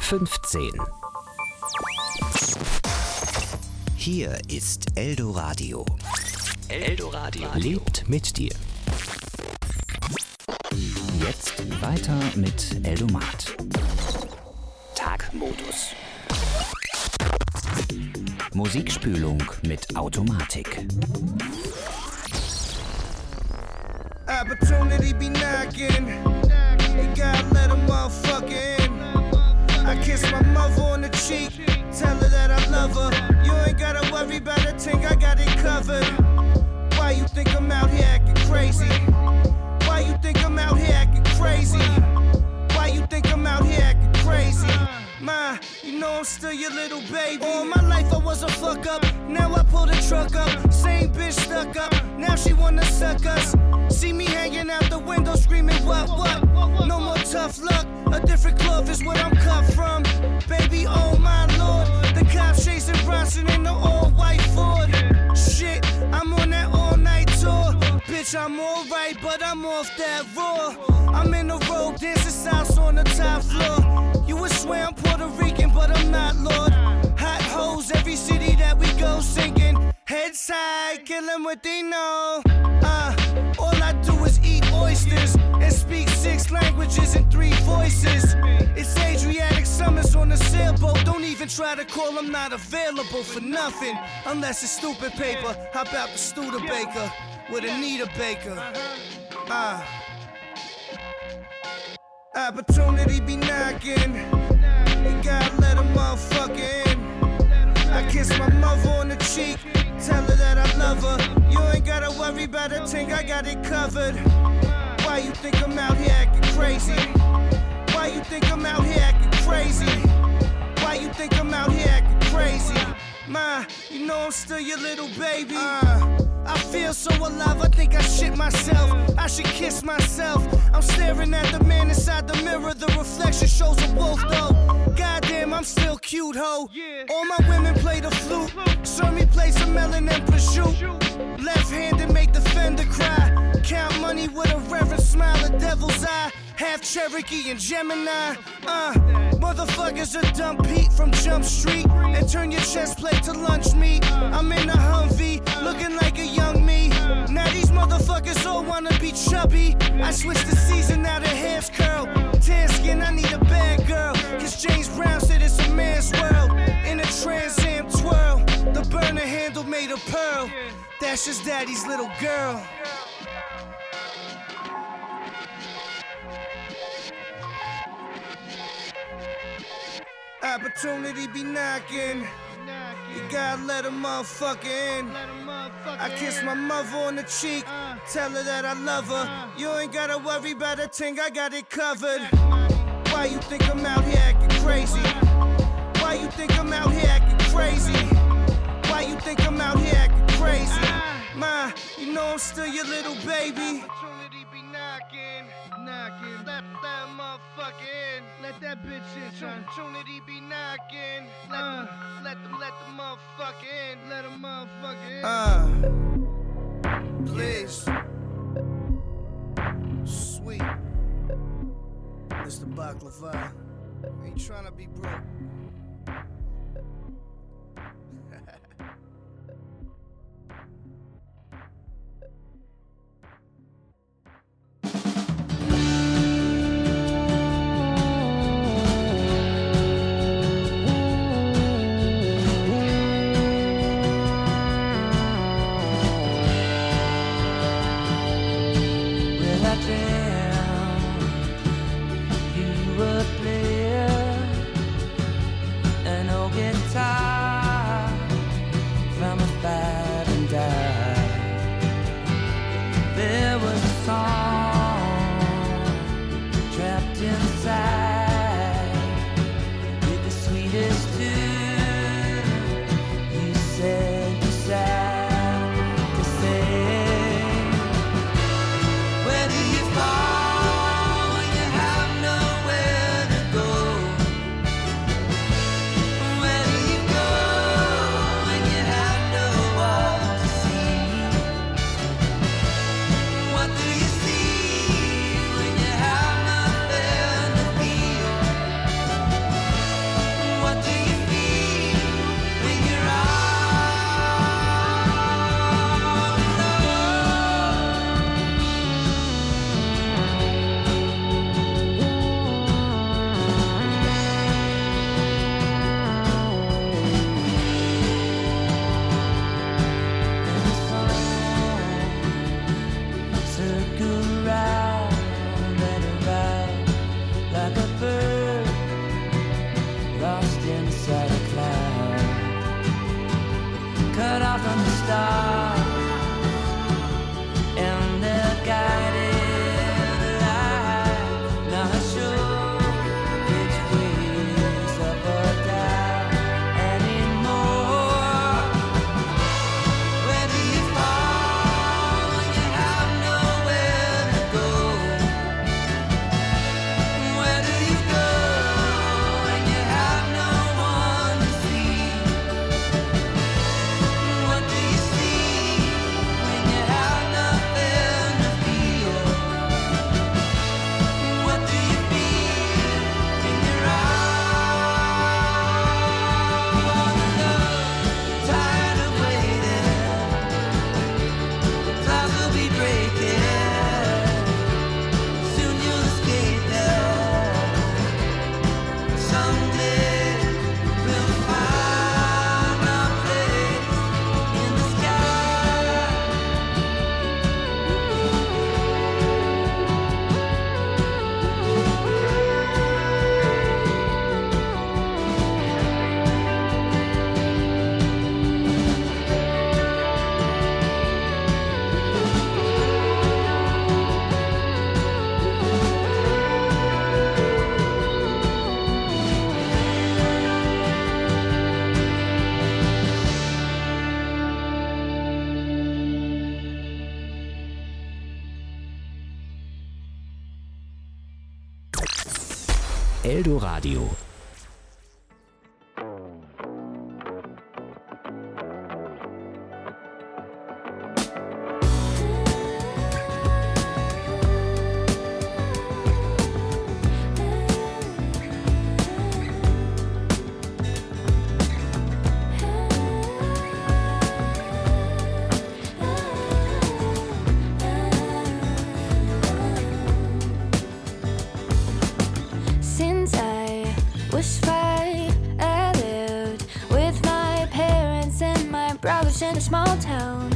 15. Hier ist Eldoradio. Eldoradio lebt mit dir. Jetzt weiter mit Eldomat. Tagmodus. Musikspülung mit Automatik. Opportunity be knocking. You gotta let a motherfucker in. I kiss my mother on the cheek, tell her that I love her. You ain't gotta worry about a thing, I got it covered. Why you think I'm out here acting crazy? Why you think I'm out here acting crazy? Why you think I'm out here acting crazy? Ma, you know I'm still your little baby. All my life I was a fuck up, now I pull the truck up. Same bitch stuck up, now she wanna suck us. See me hanging out the window screaming what? No more tough luck, a different cloth is what I'm cut from. Baby, oh my lord, the cops chasing Bronson in the all-white Ford. Shit, I'm on that all-night tour. Bitch, I'm alright, but I'm off that raw. I'm in the road, dancing salsa on the top floor. You would swear I'm Puerto Rican, but I'm not, Lord. Hot hoes, every city that we go singing. Heads high, kill them what they know. All I do is eat oysters and speak 6 languages and 3 voices. It's Adriatic Summers on a sailboat. Don't even try to call, I'm not available for nothing. Unless it's stupid paper. How about the Studebaker with Anita Baker? Opportunity be knocking. You gotta let a motherfucker in. I kiss my mother on the cheek, tell her that I love her. You ain't gotta worry about a thing, I got it covered. Why you think I'm out here acting crazy? Why you think I'm out here acting crazy? Why you think I'm out here acting crazy? Ma, you know I'm still your little baby. I feel so alive, I think I shit myself. I should kiss myself. I'm staring at the man inside the mirror. The reflection shows a wolf though. Goddamn, I'm still cute, ho. All my women play the flute. Serve me play some melon and prosciutto. Left-handed make the fender cry. Count money with a reverent smile, a devil's eye. Half Cherokee and Gemini. Motherfuckers are dumb Pete from Jump Street. And turn your chest plate to lunch meat. I'm in a Humvee, looking like a young me. Now these motherfuckers all wanna be chubby. I switched the season, now the hair's curl. Tan skin, I need a bad girl. Cause James Brown said it's a man's world. In a Trans Am twirl, the burner handle made of pearl. That's just daddy's little girl. Opportunity be knocking. You gotta let a motherfucker in. I kiss my mother on the cheek, tell her that I love her. You ain't gotta worry about a thing, I got it covered. Why you think I'm out here acting crazy? Why you think I'm out here acting crazy? Why you think I'm out here acting crazy? Ma, you know I'm still your little baby. Opportunity be knocking. Let that motherfucker in. Let that bitch in, son. Opportunity be knocking. Let the motherfucker in. Let a motherfucker in. Please. Sweet. Mr. Baklava. Ain't tryna be broke. Well, I dreamt you were a player star and their guided light. Not sure which way's up or down anymore. Where do you fall when you have nowhere to go? Where do you go when you have no one to see? What do you see when you have nothing to feel? What do you feel in your eyes? Tired of waiting, clouds will be breaking. Soon you'll escape them. Someday we'll find our place in the sky. Eldoradio. Since I was 5, I lived with my parents and my brothers in a small town.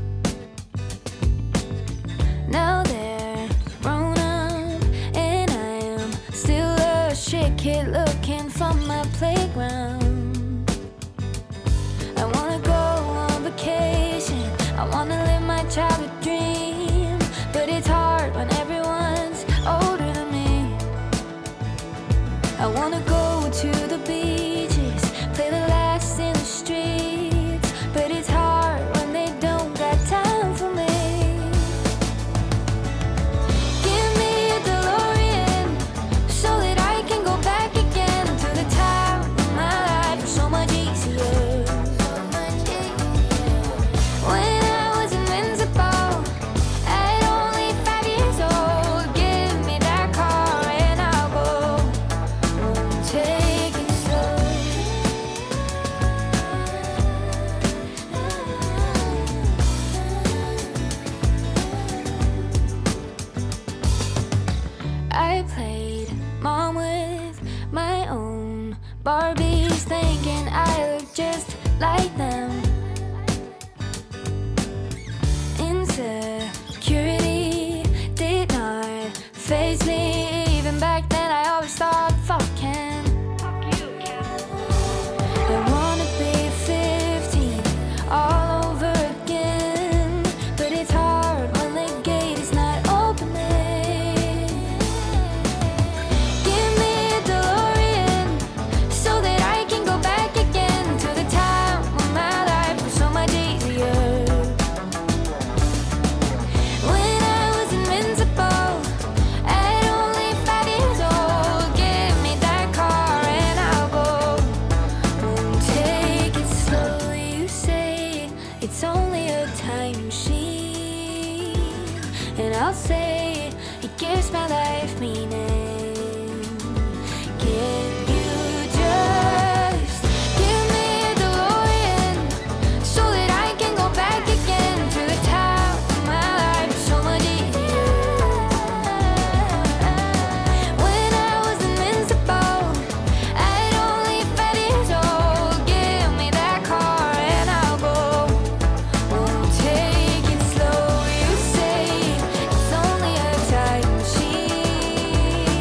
Now they're grown up, and I am still a shit kid looking for my playground. I wanna go on vacation, I wanna live my childhood dream, but it's hard when everyone's older than me. I wanna go to the beaches, play the last in the streets, but it's hard when they don't got time for me. Give me a DeLorean so that I can go back again to the time when my life was so much easier. When I was invincible, at only 5 years old, give me that car and I'll go. Take it slow. I played mom with my own Barbies, thinking I look just like them. Insecurity did not faze me. Even back then I always thought, fuck Ken. I wanna be 15 all over again, but it's hard when the gate is not opening. Give me a DeLorean so that I can go back again to the time when my life was so much easier. When I was invincible, at only 5 years old, give me that car and I'll go. Won't take it slow, you say it's only a time machine, and I'll say it gives my life meaning. Can you just give me a DeLorean so that I can go back again to the time when my life was so much easier? When I was invincible, at only 5 years old, give me that car and I'll go. Won't take it slow, you say it's only a time machine,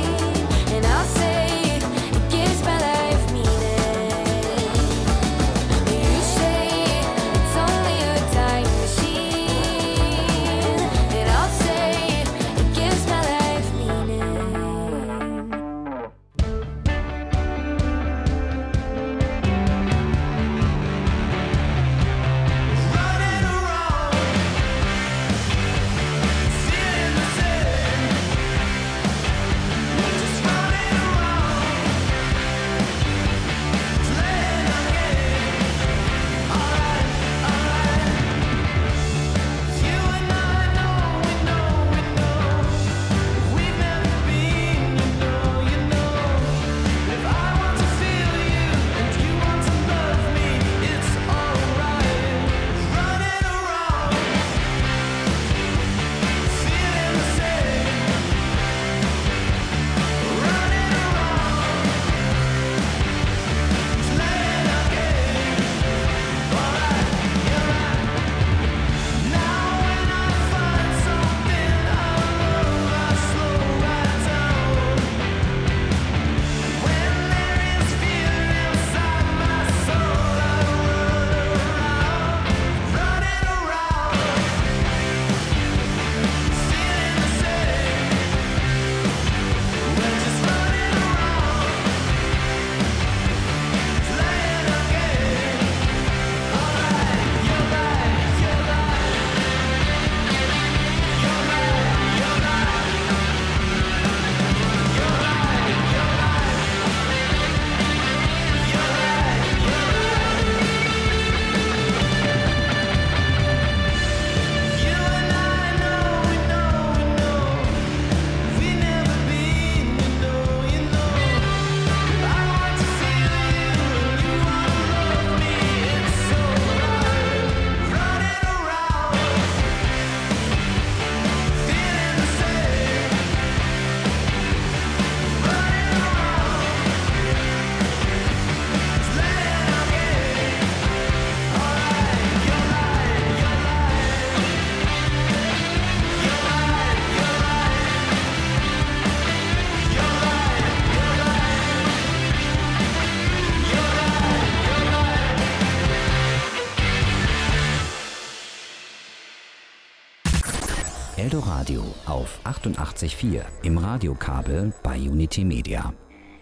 Eldoradio auf 88.4 im Radiokabel bei Unity Media.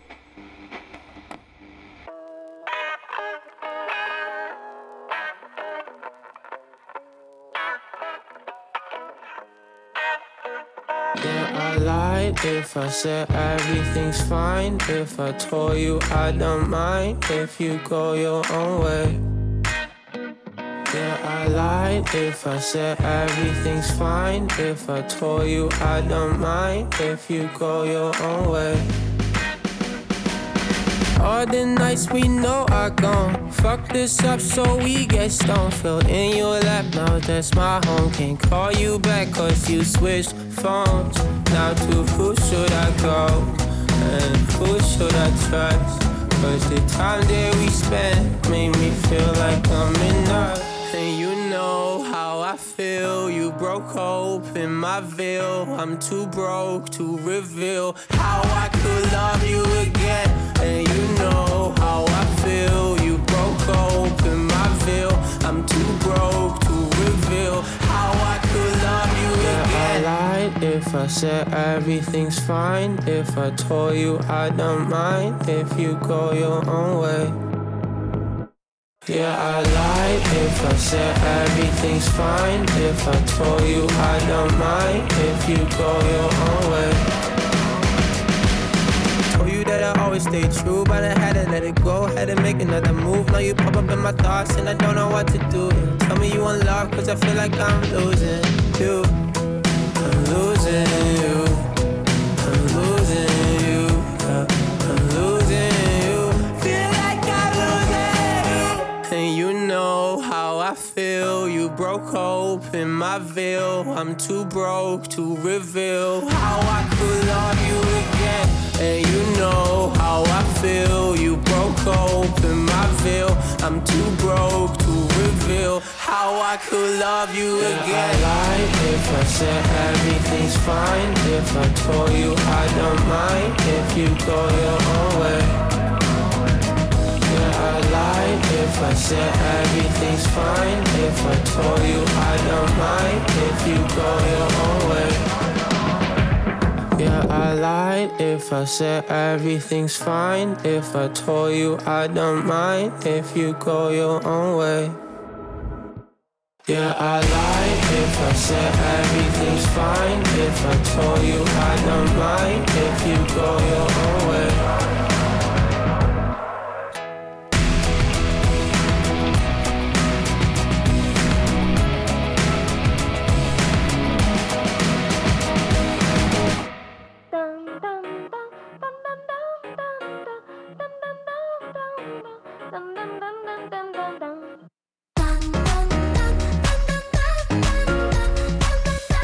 Yeah, I lied if I said everything's fine. If I told you I don't mind if you go your own way. Yeah, I lied if I said everything's fine. If I told you I don't mind if you go your own way. All the nights we know are gone. Fuck this up so we get stoned. Fell in your lap, now that's my home. Can't call you back cause you switched phones. Now to who should I go? And who should I trust? Cause the time that we spent made me feel like I'm enough. And you know how I feel. You broke hope in my veil. I'm too broke to reveal how I could love you again. And you know how I feel. You broke hope in my veil. I'm too broke to reveal how I could love you again. I lied if I said everything's fine. If I told you I don't mind if you go your own way. Yeah, I lied if I said everything's fine. If I told you I don't mind if you go your own way. Told you that I always stay true, but I had to let it go. Had to make another move. Now you pop up in my thoughts and I don't know what to do. Tell me you want love cause I feel like I'm losing you. I'm losing you. I'm losing you. I'm losing you. Feel like I'm losing you. And you know how I feel. You broke hope in my veil. I'm too broke to reveal how I could love you again. And you know how I feel. You broke hope in my veil. I'm too broke to reveal how I could love you again. I lied if I said everything's fine. If I told you I don't mind if you go your own way. Yeah, I lied if I said everything's fine. If I told you I don't mind if you go your own way. Yeah, I lied if I said everything's fine. If I told you I don't mind if you go your own way. Yeah, I lied if I said everything's fine. If I told you I don't mind if you go your own way.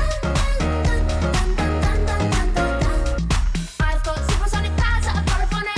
I've got supersonic powers that are powerful.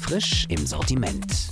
Frisch im Sortiment.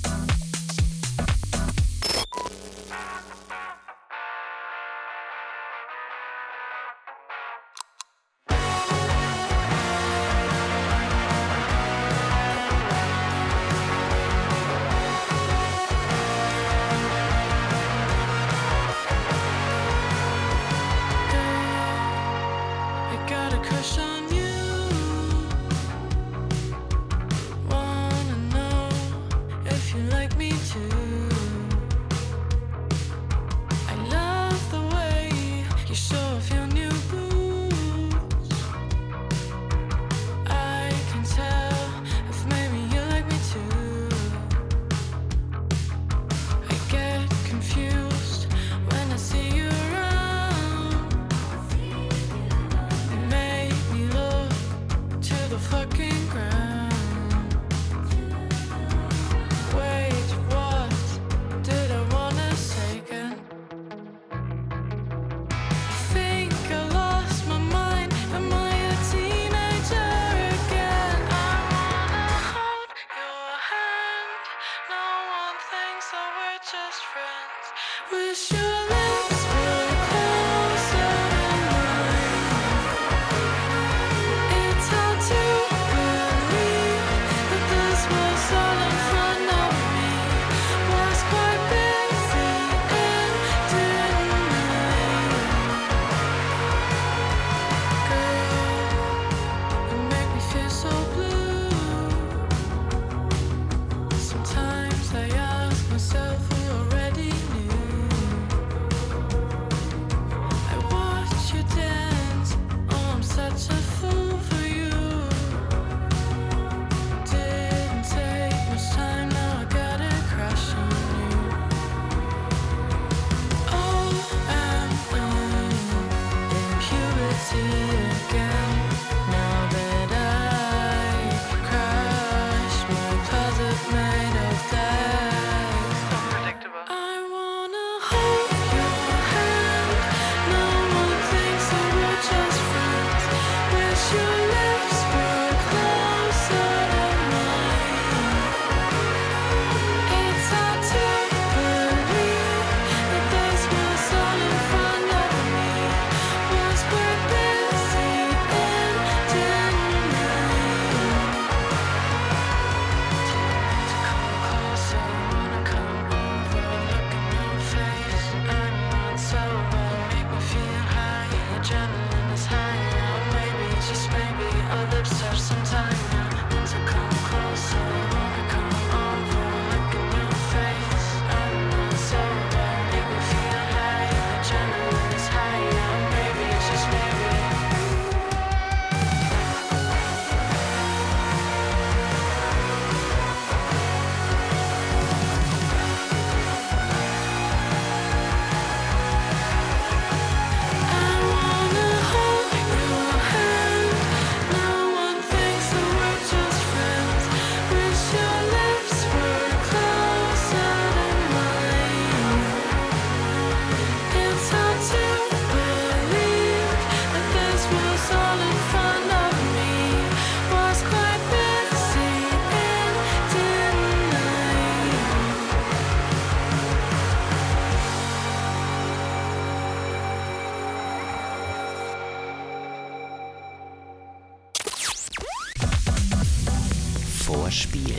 Vorspiel.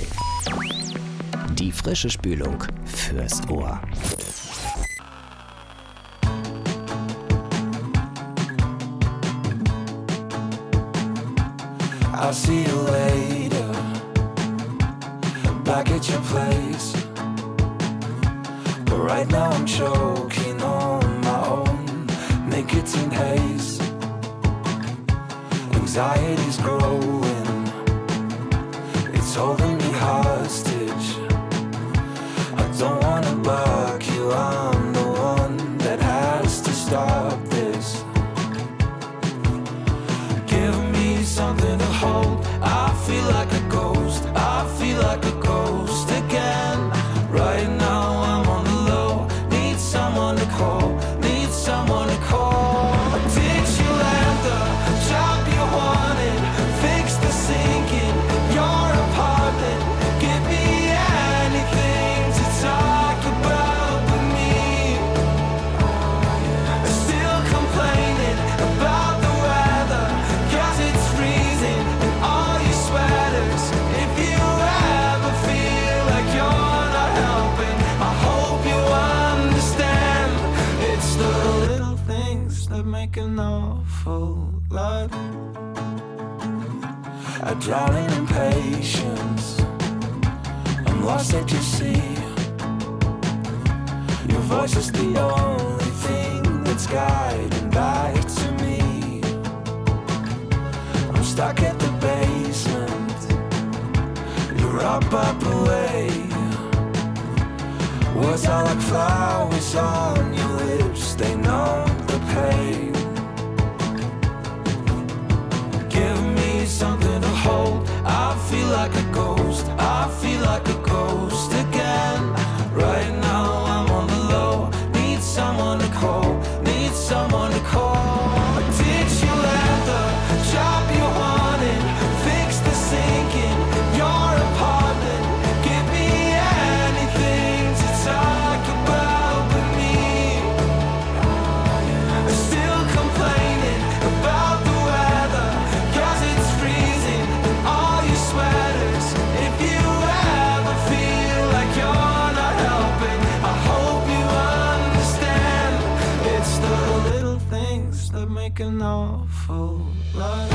Die frische Spülung fürs Ohr. I'll see you later, back at your place. But right now I'm choking on my own nicotine haze. Anxiety's growing, it's holding me hostage. I don't wanna buck you, I'm the one that has to stop this. Give me something to hold. I feel like a ghost, I feel like a ghost again. Right now I'm on the low, need someone to call, need someone to call. Did you land the job you wanted? Fix the sink in your apartment. that make an awful lot. I drown in impatience, I'm lost at your sea. Your voice is the only thing that's guiding back to me. I'm stuck at the basement, you're up away. Words are like flowers on your lips, they numb the pain. Give me something to hold, I feel like a ghost, I feel like a ghost again. Right now I'm on the low, need someone to call, need someone to call. Did you let the job you wanted fix the sink in your apartment? Give me anything to talk about with me. Still complaining about the weather, 'cause it's freezing in all your sweaters. If you ever feel like you're not helping, I hope you understand. It's the little things that make an awful lot.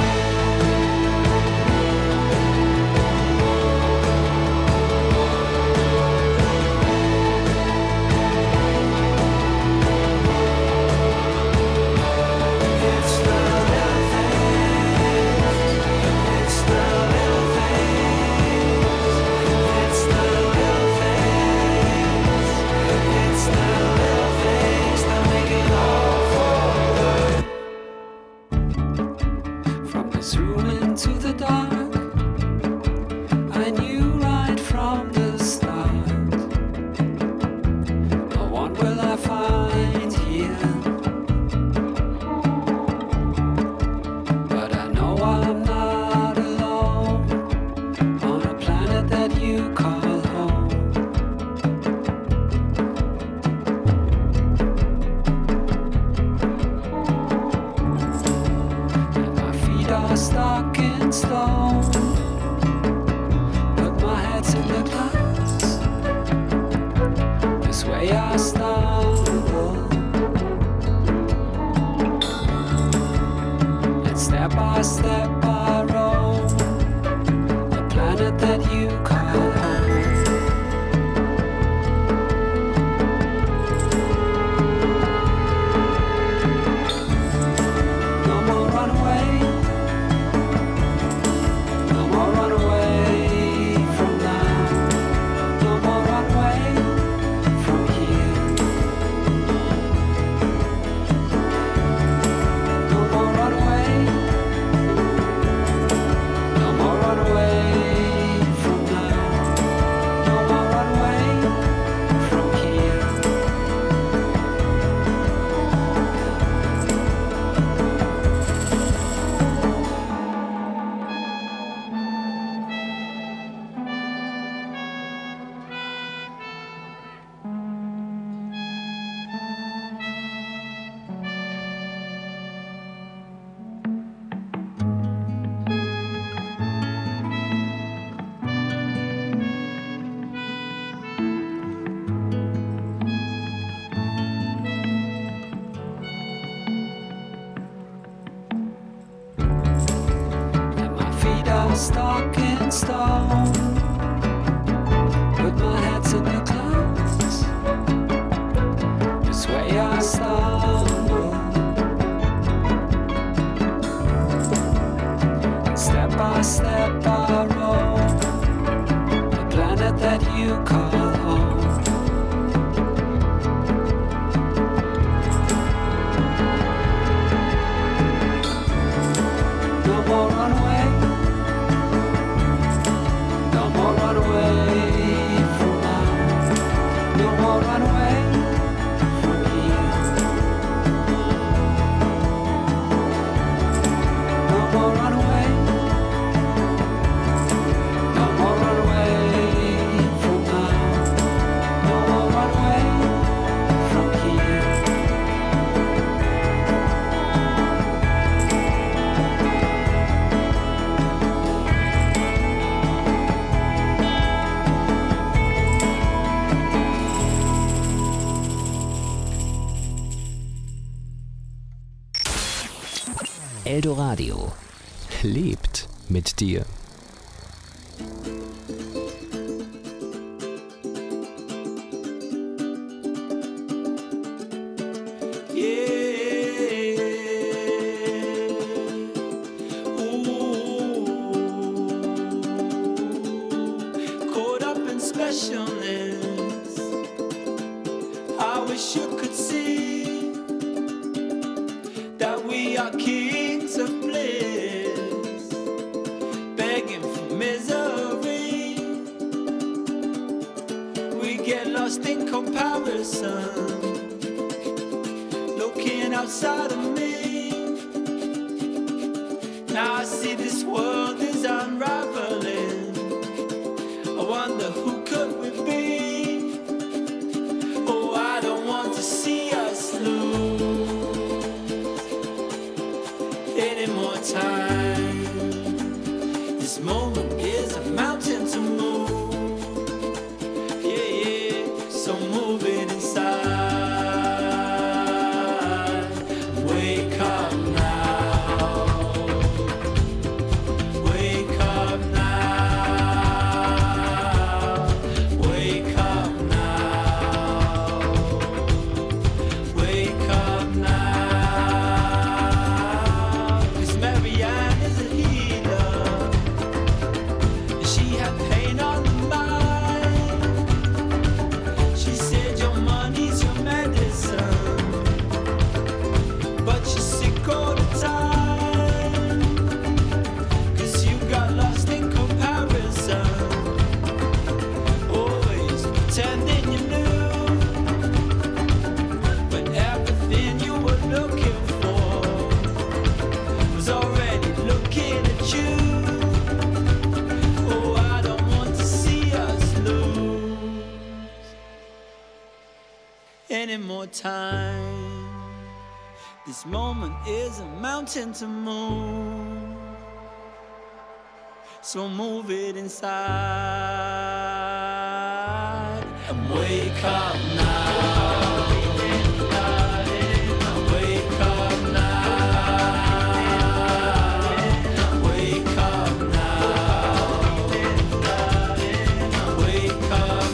It's the little things, it's the little things, it's the little things, it's the little things that make it awful. From this room into the dark, I knew right from the start, no one will I find here. But I know I'm not alone on a planet that you call home. And my feet are stuck in stone, but my head's in the clouds. This way I stumble, and step by step I roam the planet that you call home. No more runaway, no more runaway from now, no more runaway from here. No more runaway, no more runaway from now, no more runaway from here. And my feet are stuck in stone, but my head's in the clouds. This way I stumble, and step by step I roam the planet that you call home. No more runaway, no more runaway from now, no more runaway from here. Eldoradio. Lebt mit dir. Outside of me, now I see this world is unraveling. I wonder who could we be? Oh, I don't want to see us lose any more time. This moment is a mountain to move. Yeah, yeah, so move it inside. More time. This moment is a mountain to move, so move it inside and wake up now. Wake up now. Wake up now. Wake up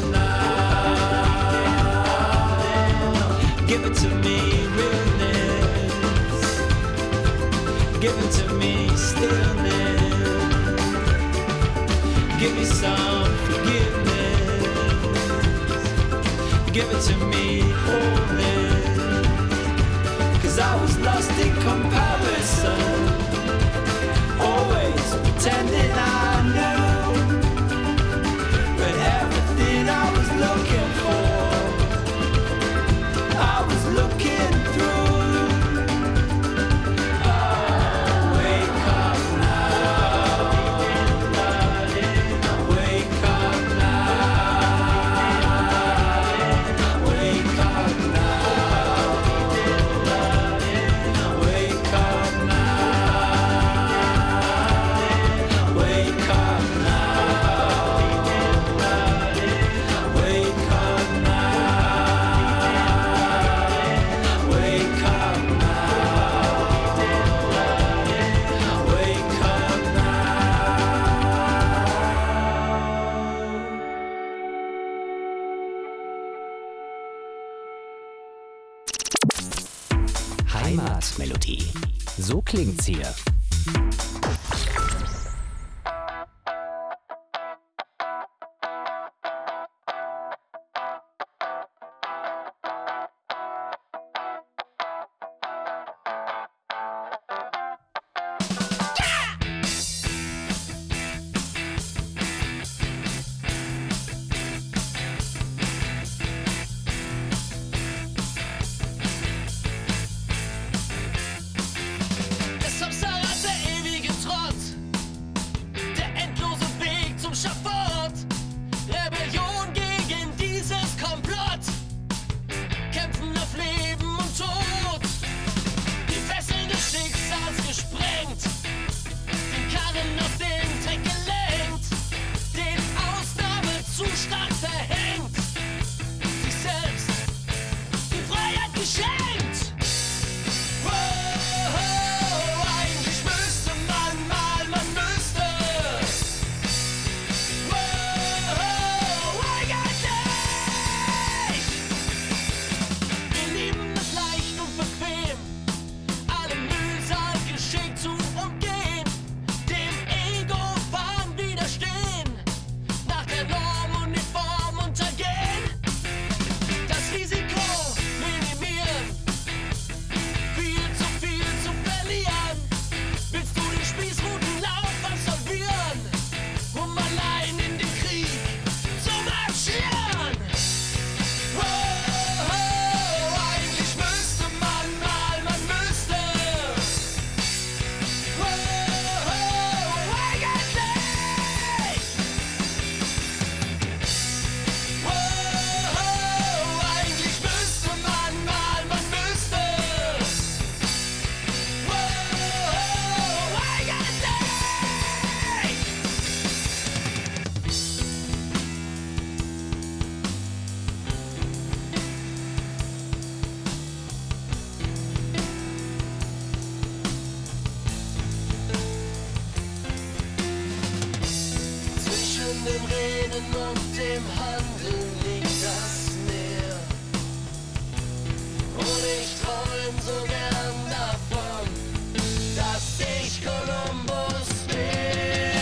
now. Give it to me, realness. Give it to me, stillness. Give me some forgiveness. Give it to me, wholeness. 'Cause I was lost in comparison, always pretending I knew, but everything I was looking for I was looking through. Oh, wake up now. Wake up now. Wake up now. Wake up now. Wake up now. Wake up Heimatmelodie. So klingt's hier. Som så er der evige tråd Tränen und dem Handeln liegt das Meer. Und ich träum so gern davon, dass ich Kolumbus wär.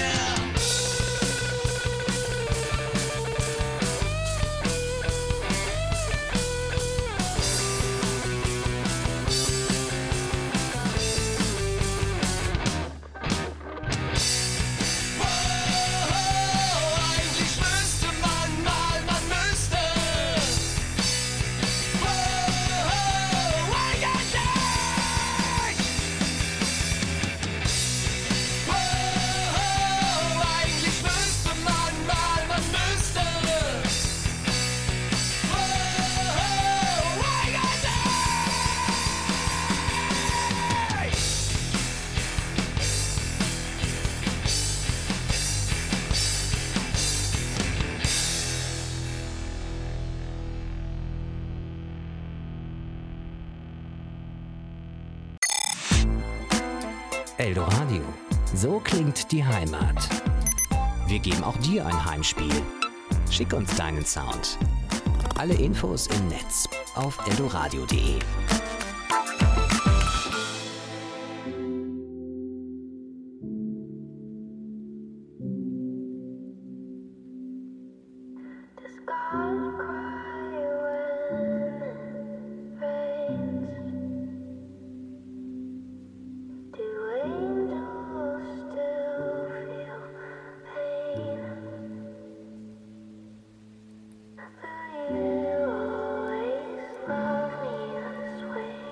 Eldoradio. So klingt die Heimat. Wir geben auch dir ein Heimspiel. Schick uns deinen Sound. Alle Infos im Netz auf eldoradio.de. Will you always love me this way?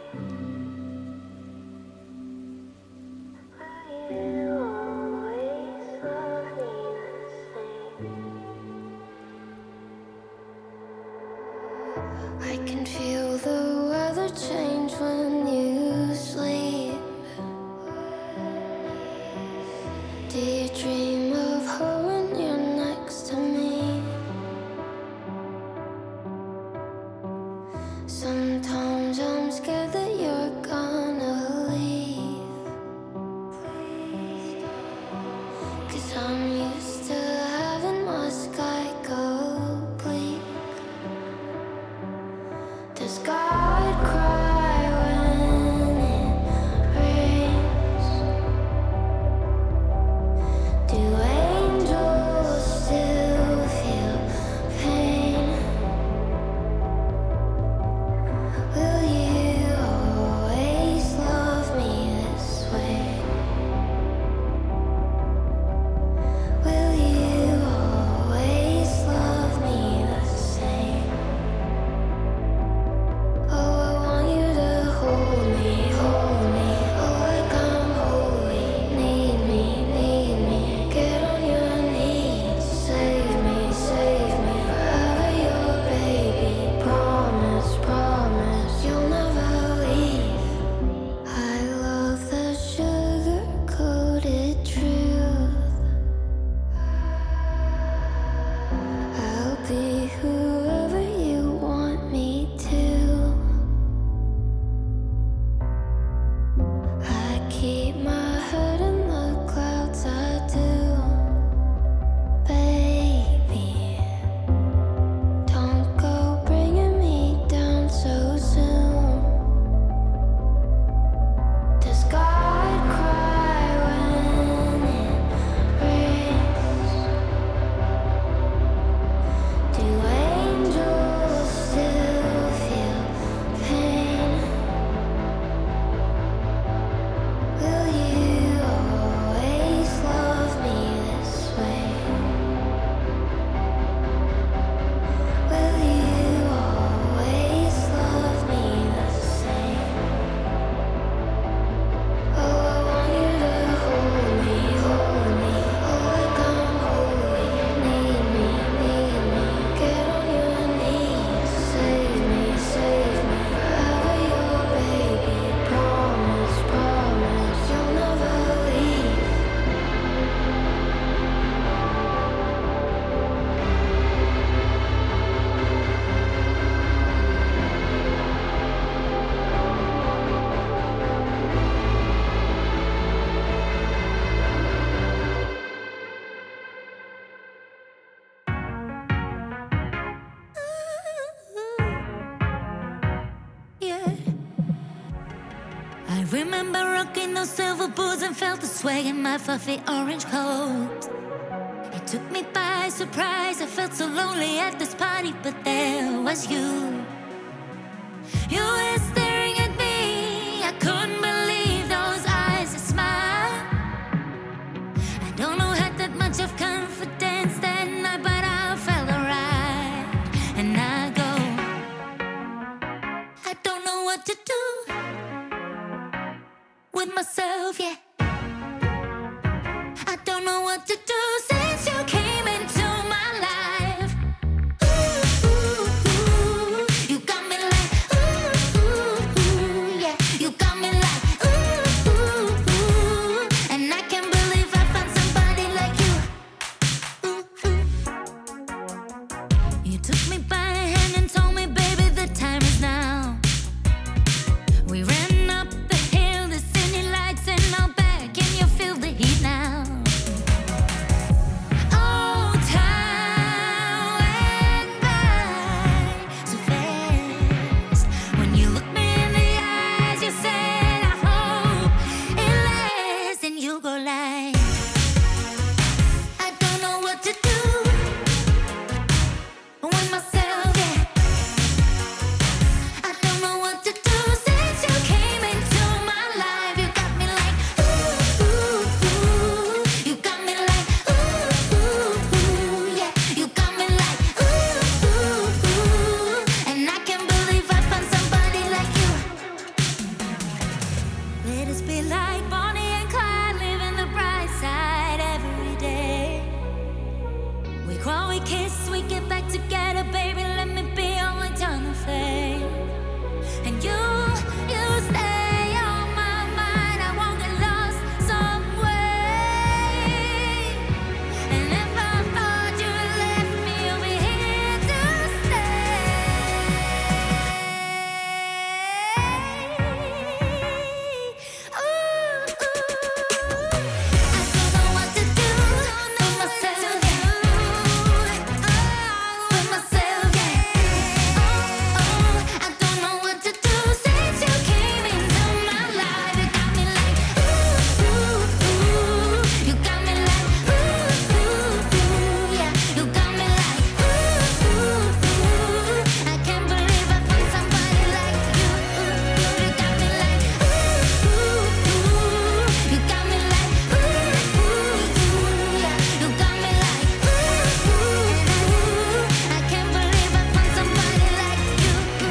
remember rocking those silver boots and felt the swag in my fluffy orange coat. It took me by surprise. I felt so lonely at this party, but there was you. You were staring at me. I couldn't believe those eyes, a smile. I don't know, had that much of confidence that night, but I felt alright. And I go, I don't know what to do with myself, yeah. I don't know what to do since you came into my life. Ooh, you got me like, ooh, yeah. You got me like, ooh, and I can't believe I found somebody like you. You took me by the hand and told me, baby, the time is now. We ran up the hill, the city lights, and now back, and you feel the heat now. Oh, time went by so fast. When you looked me in the eyes, you said, I hope it lasts, and you go like, I don't know what to do with myself, yeah. I don't know what to do since you came into my life. You got me like, ooh, you got me like, ooh, yeah. You got me like, ooh, and I can't believe I found somebody like you. Let us be like Bonnie and Clyde, living the bright side every day. We crawl, we kiss, we get back together, baby. Let me be your eternal flame. And you stay on my mind. I won't get lost some way. And if I thought you left me, you'll be here to stay. Ooh, I don't know what to do with myself, yeah. With myself, yeah. I don't know what to do since you came into my life. You got me like, ooh, you got me like, ooh, yeah. You got me like, ooh, I can't believe I found somebody like you. You got me like, ooh, you got me like, ooh, yeah. You got me like, ooh, I can't believe I found somebody like you.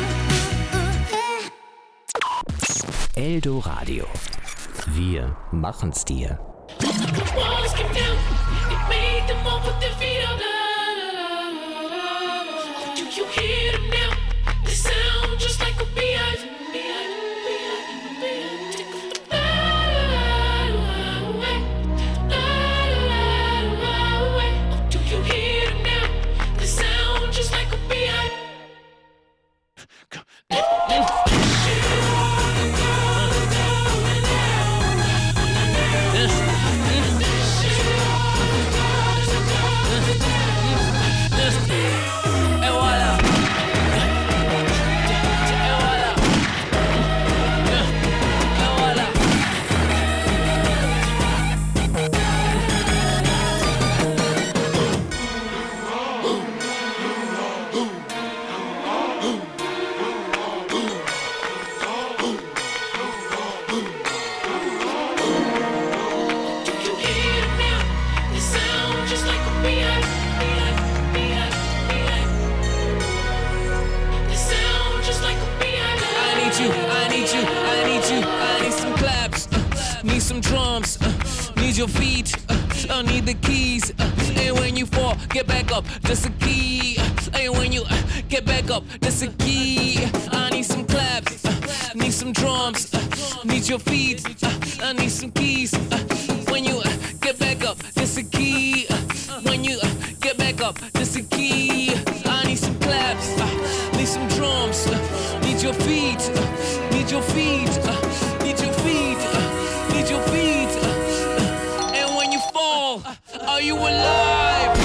Yeah. Eldo Radio. Wir machen's dir. Walls came down, it made them all put their feet up. Oh, do you hear them now? They sound just like a beehive. Take the bad away. Oh, do you hear them now? They sound just like a beehive. Need some drums, need your feet, I need the keys. And when you fall, get back up, that's a key. And when you get back up, that's a key. I need some claps, need some drums, need your feet, I need some keys. When you get back up, that's a key. When you get back up, that's a key. I need some claps, need some drums, need your feet, need your feet, need your feet, need your feet. And when you fall, are you alive?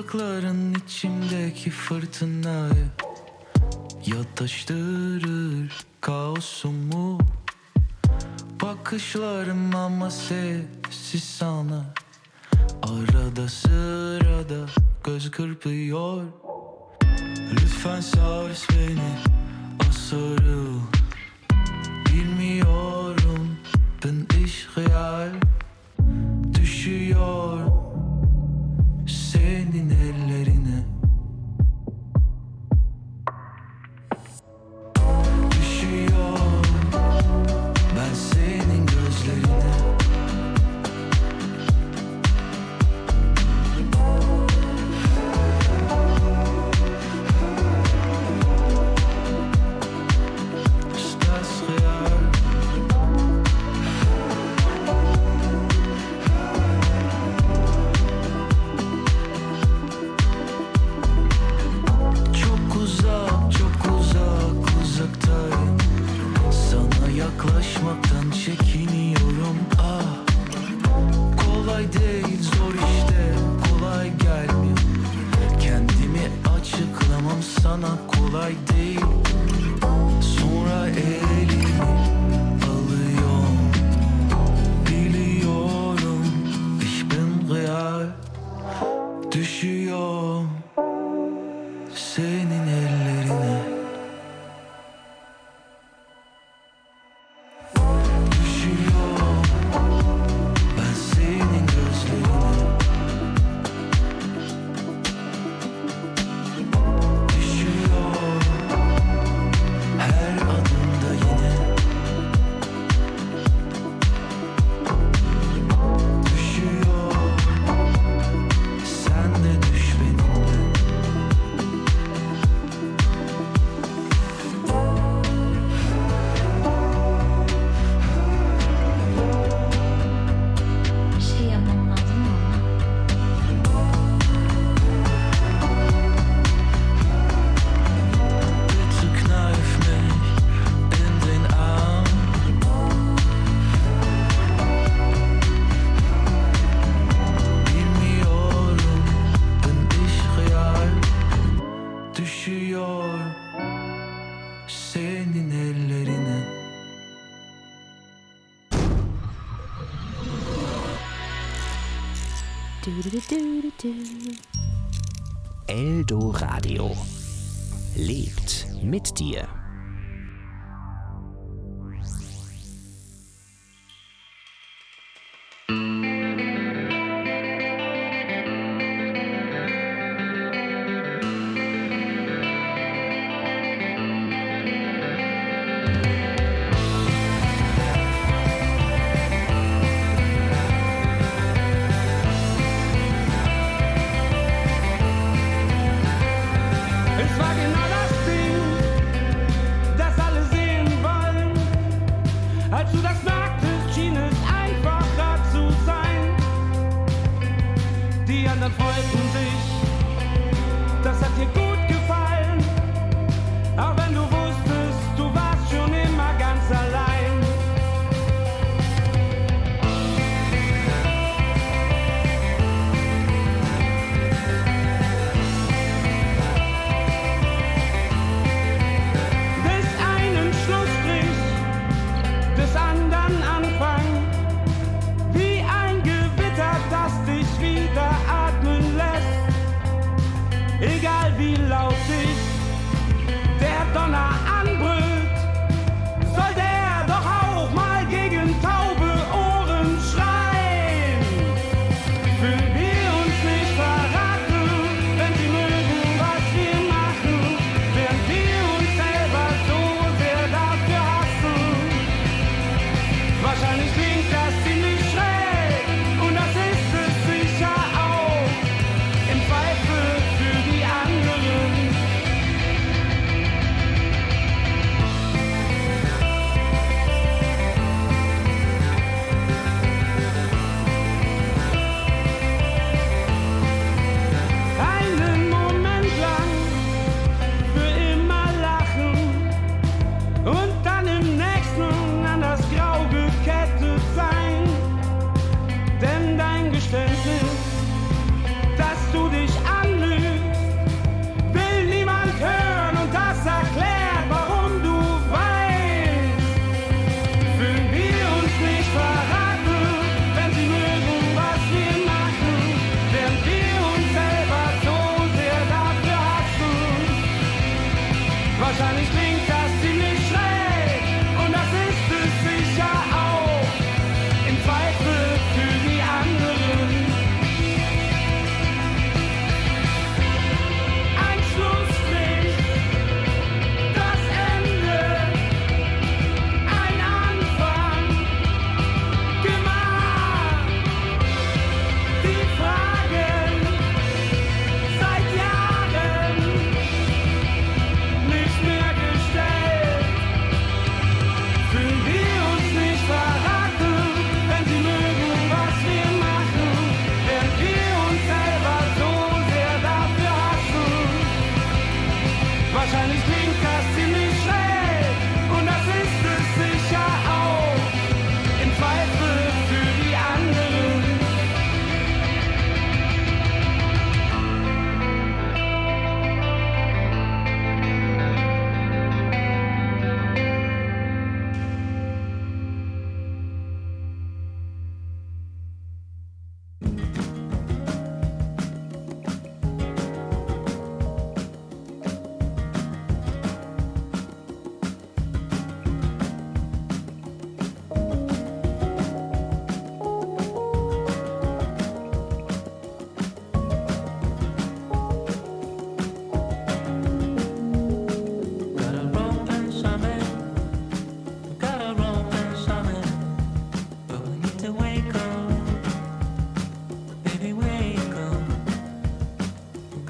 Dudakların içimdeki fırtınayı yatıştırır kaosumu. Bakışlarım ama sessiz sana, arada sırada göz kırpıyor. Lütfen sars beni, sarıl. Bilmiyorum ben işgal düşüyor senin ellerine. Düşüyor ben senin gözlerine. Yaklaşmaktan çekiniyorum, ah. Kolay değil, zor işte, kolay gelmiyor. Kendimi açıklamam sana kolay değil. Sonra elimi alıyorum, biliyorum ich bin real. Düşüyorum senin ellerine. Eldoradio lebt mit dir. Egal wie laut sich der Donner